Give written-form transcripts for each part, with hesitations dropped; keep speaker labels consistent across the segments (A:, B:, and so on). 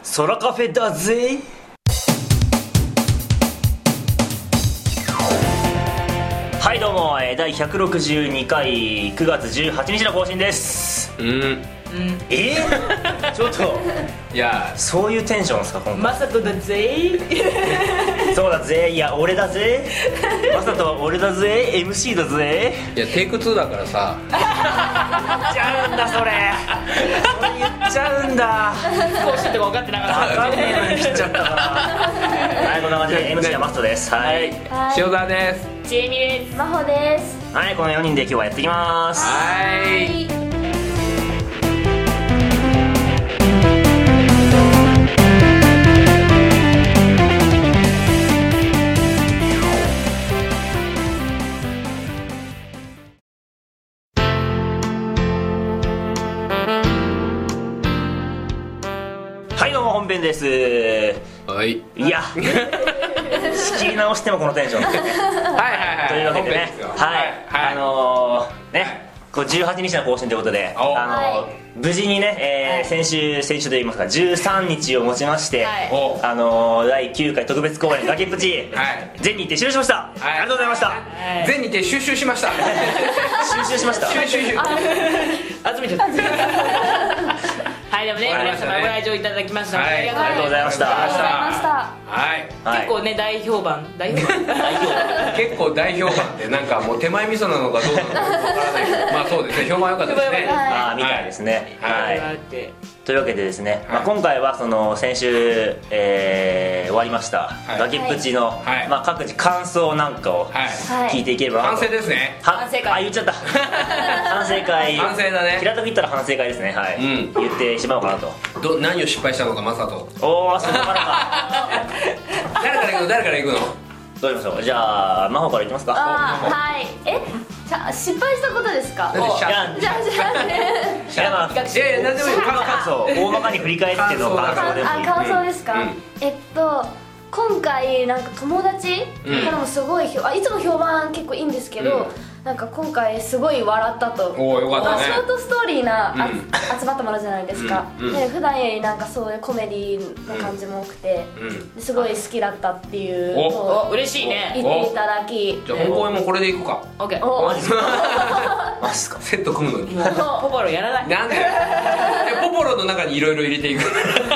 A: 空カフェだぜ。はいどうも、第162回9月18日の更新です。ちょっと
B: いや
A: そういうテンションですか今回。
C: マサトだぜ
A: そうだぜ、いや俺だぜ、マサトは俺だぜ、 MC だぜ。
B: いやテイク2だからさ。
A: 言っちゃうんだそれ言っちゃうんだ。
C: 少しって分かってなかった。
A: 分かんねえのに切っちゃったからはい、こんな感じで MC はマストです。はい、
B: 塩沢です。
C: ちえみです。
D: 真帆です。
A: はい、この4人で今日はやっていきます。
B: はい
A: はい、どうも本編です。
B: はい。
A: いや仕切り直してもこのテンションですね。
B: はい
A: というわけでね、こう18日の更新ということで、無事にね、先週といいますか13日をもちまして、第9回特別公演崖っぷち、全日程終了しました。ありがとうございました。
B: 全日程収集しました。
A: 収集しました。
C: 集めちゃったはい、でもね、皆様ご来場いただきましたので、ありがとうございました。
B: はい。
C: 結構ね、大評判
B: 結構大評判で、なんかもう手前味噌なのかどうなのかわからないけど、まあそうですね、評判良かったですね。
A: みたいですね。
C: はい。
A: というわけでですね、今回はその先週終わりました崖っぷちの各自感想なんかを聞いていければなと。
B: 反省ですね。
C: 反省会。
A: 言っちゃった。反省会。
B: 反省だね。
A: 平たく言ったら反省会ですね。はい。言ってしまおうかなと。
B: 何を失敗したのかマサト。
A: おお、そこからか。
B: 誰から行くの？
A: どうしましょう。じゃあ真帆からいきますか。
D: はい。失敗したことですか？
A: いや、何でもいい。大まかに振り返っての感想でもいい。
D: 感想ですか？今回なんか友達からもすごいいつも評判結構いいんですけど、なんか今回すごい笑ったと。
B: おお、よかったね。
D: ショートストーリーな集まったものじゃないですか。で普段よりなんかそういうコメディな感じも多くて、すごい好きだったっていうのを
C: 嬉しいね。
D: 言っていただき、
B: じゃあ本公演もこれでいくか。
C: オッケー。
A: マジっすか。
B: セット組むのに。
C: ポポロやらない。
B: なんで？ポポロの中にいろいろ入れていく。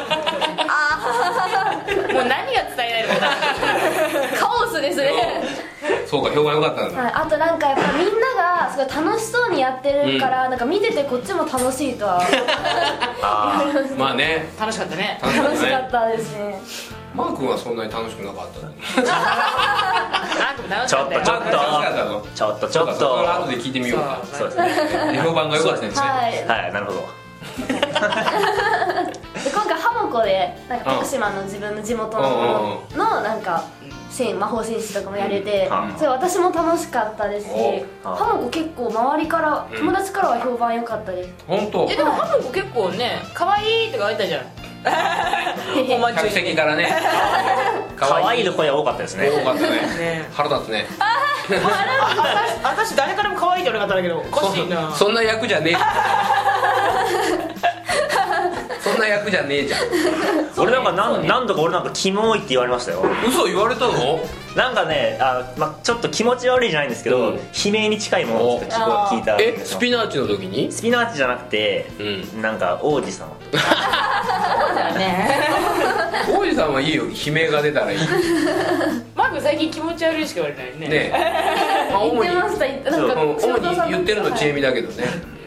C: もう何が伝えられるか。
D: カオスですね。
B: そうか、評判良かったんだ。
D: あとなんかやっぱみんながすごい楽しそうにやってるから、なんか見ててこっちも楽しいとは。
B: まあね、
C: 楽しかったね。
D: 楽しかったですね。
B: マー君はそんなに楽しくなかったの？
A: ちょっと
B: ちょっと後で聞いてみようか。
A: そうですね。
B: 評判が良かったんですね。
A: はい、なるほど。
D: 今回ハモコでなんか徳島の自分の地元のもののなんか魔法戦士とかもやれて、それ私も楽しかったですし、ハモコ結構周りから友達からは評判良かったです。
B: 本当？
C: でもハモコ結構ね、可愛いとか言ったじゃん。
B: 客席からね。
A: 可愛いの声多かったですね。
B: 多かったね。腹立つね。
C: 私誰からも可愛いって言われなかったんだけど、おかしいな。
B: そんな役じゃねえ。そんな役じゃねえじゃん。
A: 俺なんか何度か俺なんかキモいって言われましたよ。
B: 嘘言われたの？
A: なんかね、ちょっと気持ち悪いじゃないんですけど、悲鳴に近いものをちょっと聞いた。
B: スピナーチの時に？
A: スピナーチじゃなくて、なんか王子様とか。
C: そうだよね。
B: 王子さんはいいよ、悲鳴が出たらいい。
C: マーク最近気持ち悪いしか言われないね。
B: ね。
D: 言ってました。なんか
B: 主に言ってるのちえみだけどね。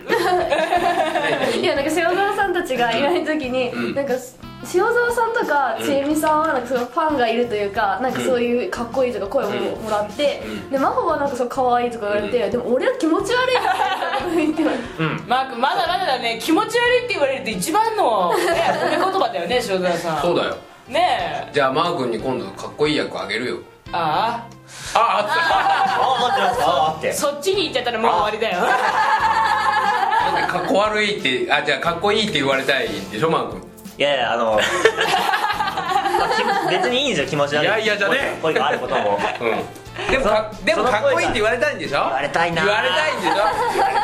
D: いや、なんか塩沢さんたちがいない時に、なんか塩沢さんとかちえみさんはなんかそのファンがいるというか、なんかそういうかっこいいとか声をもらって、で真帆はなんかそう可愛いとか言われて、でも俺は気持ち悪いって言って
C: マークまだまだだね。気持ち悪いって言われると一番の褒め言葉だよね、塩沢さん。
B: そうだよ
C: ねえ。
B: じゃあマー君に今度かっこいい役あげるよ。
C: あ
A: って
C: そっちに行っちゃったらもう終わりだよ。
B: かっこ悪いって、じゃあかっこいいって言われたいでしょ、マー君。
A: いや別にいいんですよ、気持ち悪い。
B: いやじゃね
A: 声があることも。
B: でもかっこいいって言われたいんでしょ。
A: 言われたいな。
B: 言われたいんでしょ。
A: 言われた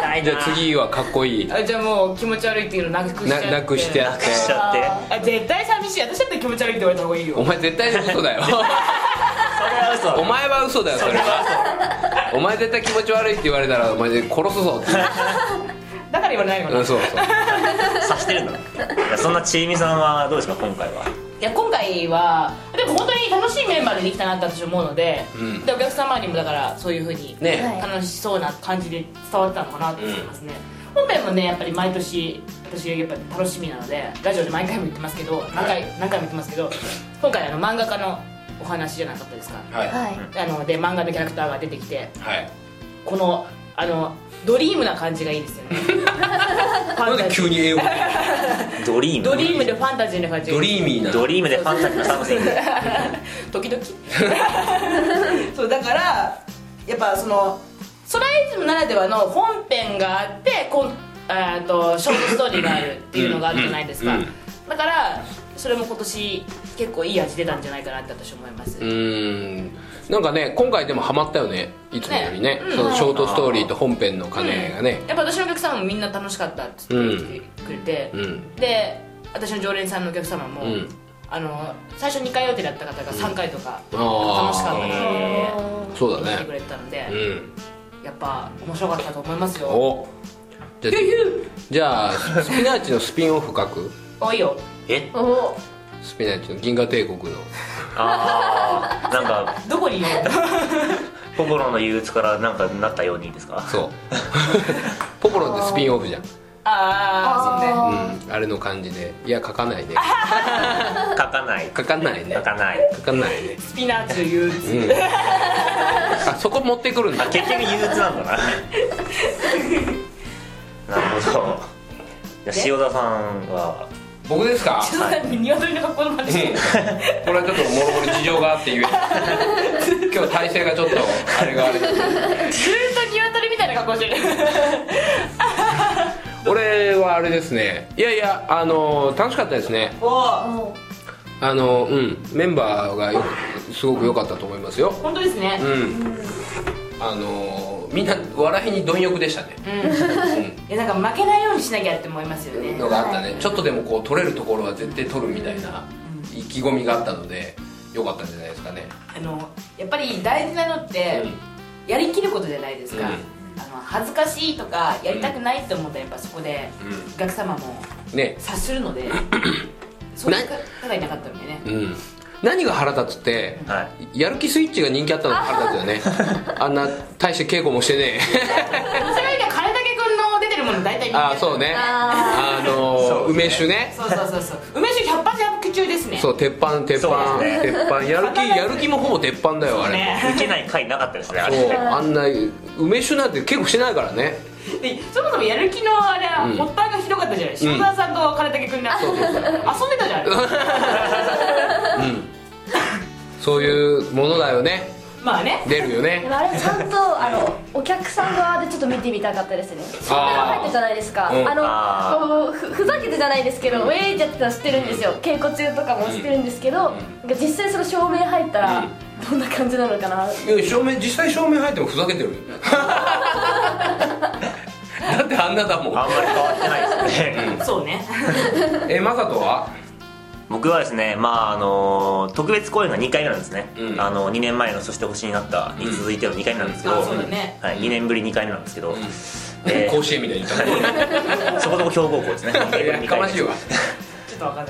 A: たいな。
B: じゃあ次はかっこいい。
C: じゃあもう気持ち悪いっていうのなくしちゃって。
B: なくしてやって。
C: 絶対寂しい。私だって気持ち悪いって言われた方がいいよ。
B: お前絶対嘘だよ。
A: それは嘘。
B: お前は嘘だよそれは。お前絶対気持ち悪いって言われたらお前で殺すぞって。
C: だから言われないのかな。
B: そう
A: 察してるんだ。そんなちえみさんはどうですか今回は。
C: いや今回はでも本当に楽しいメンバーでできたなって私思うので、でお客様にもだからそういう風に楽しそうな感じで伝わったのかなと思いますね。本編もねやっぱり毎年私やっぱり楽しみなのでラジオで毎回も言ってますけど何回も言ってますけど、今回漫画家のお話じゃなかったですか。で漫画のキャラクターが出てきて、このドリームな感じがいいですよね。
B: なんで急に英語
A: ドリーム
C: でファンタジーな感じ。
B: ドリーミーな。
A: ドリームでファンタジーなサムシング。
C: 時々そうだからやっぱそのソライズムならではの本編があってショートストーリーがあるっていうのがあるじゃないですか。だからそれも今年結構いい味出たんじゃないかなって私思います。
B: なんかね今回でもハマったよねいつもよりね。そのショートストーリーと本編の兼ね合いがね。
C: やっぱ私のお客様もみんな楽しかったって言ってくれて、で私の常連さんのお客様も、最初2回予定だった方が3回とか楽しかったって
B: そうだね
C: 言ってくれてたので、やっぱ面白かったと思いますよ。
B: おじゃあスピナッチのスピンオフ書く。
C: いいよ。
B: スピナッチの銀河帝国の
A: なんか
C: どこにいるの？
A: ポポロの憂鬱からなんかなったようにですか。
B: そうポポロってスピンオフじゃん。
C: そうね。
B: あれの感じで。いや書かないね。
A: 書かない
B: ね。
C: スピナッチの憂鬱。
B: そこ持ってくるんだ。
A: 結局憂鬱なんだな。なるほど。じゃあ塩田さんは。
B: 僕ですか。
C: 鶏の格好の真似してる。
B: これはちょっともろもろ事情があって今日体勢がちょっとあれがあれ。
C: ずっと鶏みたいな格好してる。
B: 俺はあれですね。いや楽しかったですね。メンバーがすごく良かったと思いますよ。
C: 本当ですね。
B: みんな笑いに貪欲でしたね。
C: いやなんか負けないようにしなきゃって思いますよね。
B: のがあったね。ちょっとでもこう取れるところは絶対取るみたいな意気込みがあったので良かったんじゃないですかね。
C: やっぱり大事なのってやりきることじゃないですか。恥ずかしいとかやりたくないって思ったらやっぱそこでお客様も察するので、そういう方がいなかったのでね。
B: 何が腹立つって、やる気スイッチが人気あったのが腹立つよね。あんな大して稽古もしてねえ。
C: それが金武君の出てるもの大体人気あった。
B: そうね。梅酒ね。
C: そう梅酒100発100中ですね。
B: そう鉄板やる気もほぼ鉄板だよあれ。
A: 受けない回なかったですね。
B: あんな梅酒なんて結構してないからね。
C: でそもそもやる気のあれは発端がひどかったじゃない。塩澤さんと金武君が遊んでたじゃない。
B: そういうものだよね。
C: まあね
B: 出るよね。
D: あれちゃんとお客さん側でちょっと見てみたかったですね。照明が入ってるじゃないですか。ふざけてじゃないですけどウェイってやってたの知ってるんですよ。稽古中とかも知ってるんですけど、実際その照明入ったらどんな感じなのかな。
B: 実際照明入ってもふざけてるよ。だってあんなだもん。
A: あんまり変わってないですね。
C: そうね。
B: マサトは？
A: 僕はですね、特別公演が2回目なんですね。2年前の「そして星になった」に続いての2回目なんですけど、2年ぶり2回目なんですけど、
B: 甲子園みたいに言った
A: そこそこ強豪校ですね。
B: やかましいわ。
C: ちょっと分かん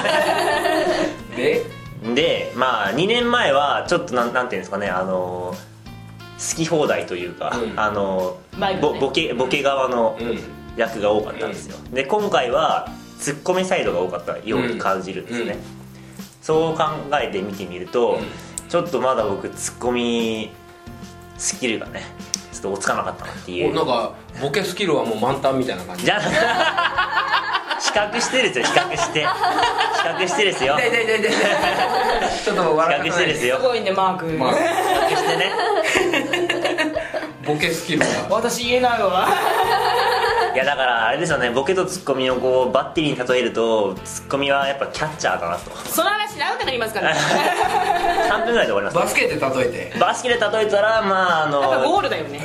C: ない
A: で2年前はちょっとなんていうんですかね、好き放題というか、ボケ側の役が多かったんですよ。で今回はツッコミサイドが多かったように感じるんですね。そう考えて見てみると、ちょっとまだ僕ツッコミスキルがねちょっと追いつかなかったなっていう。
B: なんかボケスキルはもう満タンみたいな感じ。
A: じゃあ比較してですよ。比較してですよ。
B: ちょっと笑ってない
A: ですよ。
C: すごいねマーク。
A: 比較してね。
B: ボケスキルは
C: 私言えないわ。
A: いやだからあれですよね、ボケとツッコミをこうバッテリーに例えるとツッコミはやっぱキャッチャーかなと。
C: その話長くなりますから
A: 3分ぐらいで終わります、
B: バスケで例えて、
A: バスケで例えたらまあ
C: やっぱゴールだよね。
B: どっ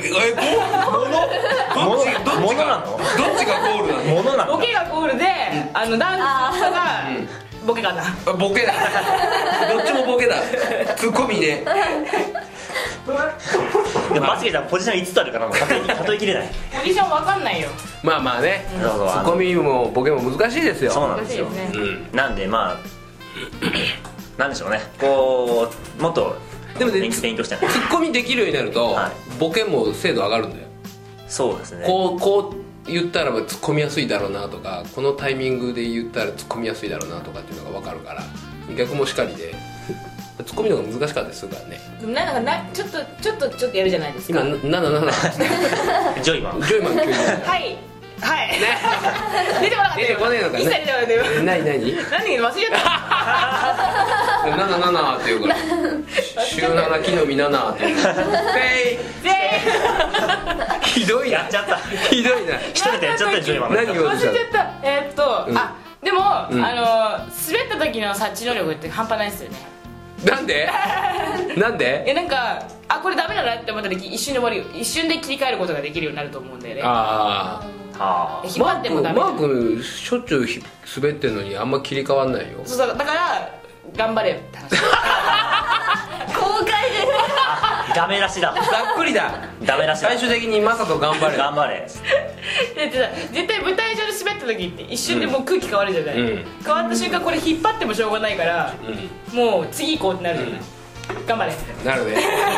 B: ちがゴールなの？
A: ものなの？
C: ボケがゴールでダンスがボケかな。
B: ボケだどっちもボケだ。ツッコミね。
A: バスケじゃポジション5つあるから例えきれない。
C: ポジションわかんないよ。
B: まあまあね、ツッコミもボケも難しいですよ。
A: そうなんですよ。なんでまあなんでしょうね、こうもっと
B: でもね、
A: 勉強したい。
B: ツッコミできるようになるとボケも精度上がるんだよ。
A: そうですね。
B: こう言ったら突っ込みやすいだろうなとか、このタイミングで言ったら突っ込みやすいだろうなとかっていうのが分かるから、逆もしかりで突っ込みの方が難しかったりするからね。ちょっとやるじゃないですか。今
A: 7ジョイマン
B: 急に
C: はい出てこなかったよ。
B: 出てこねえのかね。
C: 一切出てこなかったよ。
B: 何
C: 忘れちゃった
B: 7って言うから週7木の実7って言うひどいな。
A: やっちゃった。
B: ひどいな。
A: 一人でやっちゃったでしょ今。
B: 何言おうとしたの？
C: 忘れちゃった。でも滑った時の察知能力って半端ないですよね。
B: なんで
C: なんかこれダメだなって思った時一瞬で終わるよ。一瞬で切り替えることができるようになると思うんだよね。引っ張ってもダメ。
B: マー君しょっちゅう滑ってんのにあんま切り替わんないよ。
C: そうだから頑張れよって話。
D: 公開で
A: ダメ出しだ。
B: ざっくりだ。
A: ダメ出しだ。
B: 最終的にマサト頑張れ
A: 頑張れ。
C: 絶対舞台上で滑った時って一瞬でもう空気変わるじゃない。変わった瞬間これ引っ張ってもしょうがないから、もう次行こうってなる。頑張れ。
B: なるね。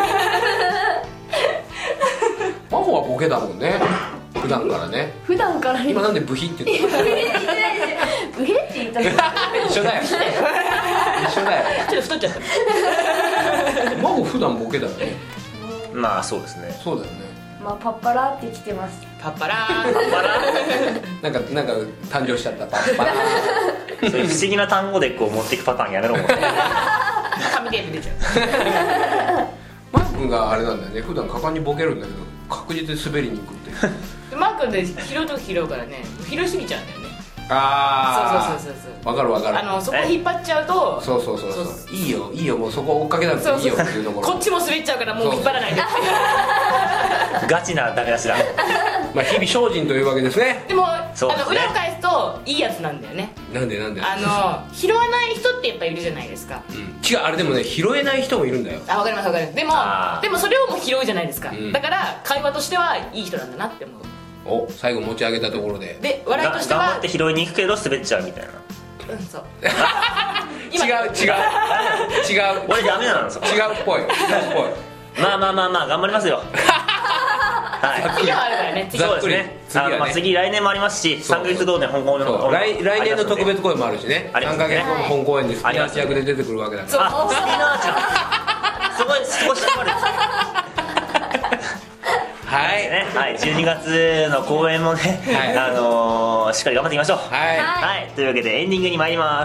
B: 真帆はボケだもんね、普段からね。
D: 普段から
B: 今なんでブヒって言ったの？
D: ブヘって言った
B: 一緒だよ。
C: ちょっと太っちゃった。
B: 真帆普段ボケだよね。
A: まあそうですね。
B: そうだよね。
D: まあパッパラってきてます。
C: パッパラー
B: なんか誕生しちゃったパッパラ
A: そういう不思議な単語でこう持っていくパターンやめろもん。
C: 紙テープ出ちゃう。
B: マー君があれなんだよね、普段果敢にボケるんだけど確実に滑りに行くっていう。
C: マー君で拾うとき拾うからね、拾いすぎちゃうんだよね。そう
B: 分かる分かる。
C: そこ引っ張っちゃうと、
B: そういいよもうそこ追っかけなくていいよっていうところ。
C: こっちも滑っちゃうからもう引っ張らないでって。
A: ガチなダメ出しだ。
B: まあ日々精進というわけですね。
C: でも裏を返すといいやつなんだよね。
B: なんで
C: 拾わない人ってやっぱいるじゃないですか。
B: 違う、あれでもね、拾えない人もいるんだよ。
C: 分かります。でもそれをもう拾うじゃないですか。だから会話としてはいい人なんだなって思う。
B: 最後持ち上げたところで
A: 笑いとしては頑張って拾いに行くけど滑っちゃうみたいな。
C: そう
B: 違う
A: 俺ダメなの。違うっ
B: ぽい。
A: まあ頑張りますよ。
C: 次はあるからね。
A: そうですね。次来年もありますし、3ヶ月後で本公演の
B: 来年の特別公演もあるしね。3ヶ月後の本公演でスピナーチ役で出てくるわけだから。
A: スピナーチそこしっかり。12月の公演もね、しっかり頑張っていきましょう。というわけでエンディングに参ります。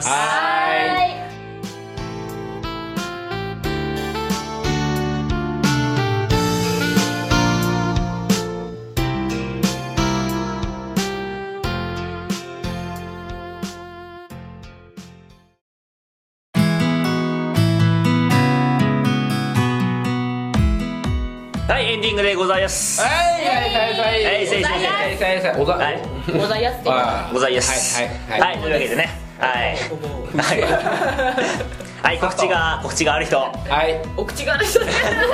A: エンディングでございます。
C: ございます。
A: というわけでね、告知がある人。
C: お口がある人。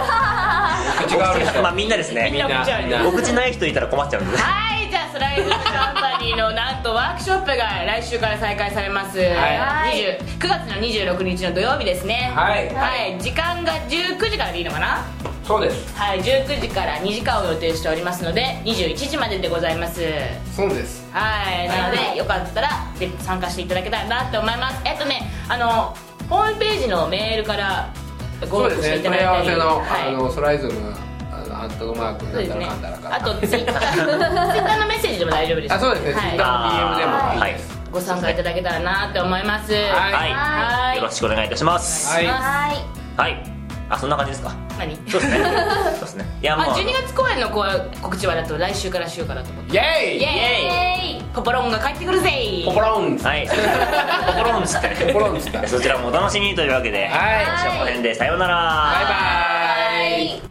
A: まあみんなですね。お口ない人いたら困っちゃうんで。
C: じゃあスライズカンパニーのなんとワークショップが来週から再開されます。9月の26日の土曜日ですね。時間が19時からでいいのかな。
B: そうです。
C: 19時から2時間を予定しておりますので21時まででございます。
B: そうです。
C: なのでよかったらぜひ参加していただけたらなと思います。ホームページのメールからご応募していただいたり、
B: 問い合わせのソライズムアットマークなんたらかんだらか、
C: あとツイッターのメッセージでも大丈夫です。
B: そうですね。ツイッターの DM でも
C: ご参加いただけたらなと思います。
A: よろしくお願いいたします。 あ、そんな感じですか。
C: 何？
A: そうですね。そうですね。いや、
C: まあ12月公演の告知はだと来週からしようかなと思って。
B: イエイ
C: イエーイ、ポポロンが帰ってくるぜ。
B: ポポロン、
A: はい、ポポロンっつってね、
B: ポポロンっつった。
A: そちらもお楽しみにというわけで、
B: はい、
A: この辺でさようなら。
B: バイバイ。